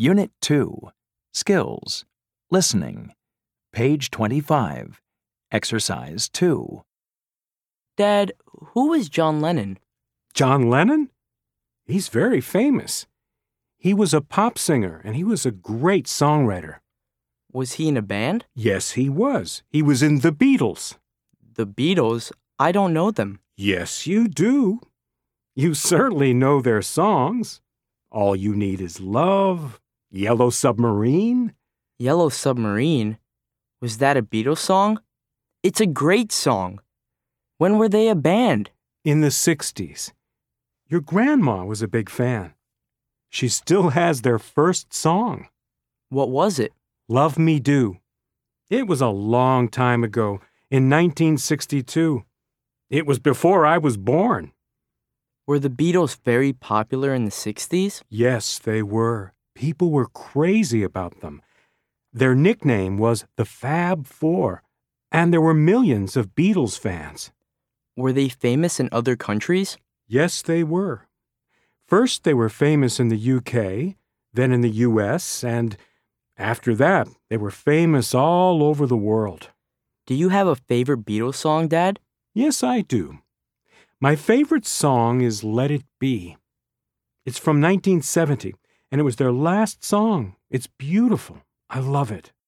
Unit 2, Skills, Listening, page 25, Exercise 2. Dad, who is John Lennon? John Lennon? He's very famous. He was a pop singer and he was a great songwriter. Was he in a band? Yes, he was. He was in the Beatles. The Beatles? I don't know them. Yes, you do. You certainly know their songs. All You Need Is Love, Yellow Submarine. Yellow Submarine? Was that a Beatles song? It's a great song. When were they a band? In the 60s. Your grandma was a big fan. She still has their first song. What was it? Love Me Do. It was a long time ago, in 1962. It was before I was born. Were the Beatles very popular in the 60s? Yes, they were. People were crazy about them. Their nickname was the Fab Four, and there were millions of Beatles fans. Were they famous in other countries? Yes, they were. First, they were famous in the UK, then in the US, and after that, they were famous all over the world. Do you have a favorite Beatles song, Dad? Yes, I do. My favorite song is Let It Be. It's from 1970, and it was their last song. It's beautiful. I love it.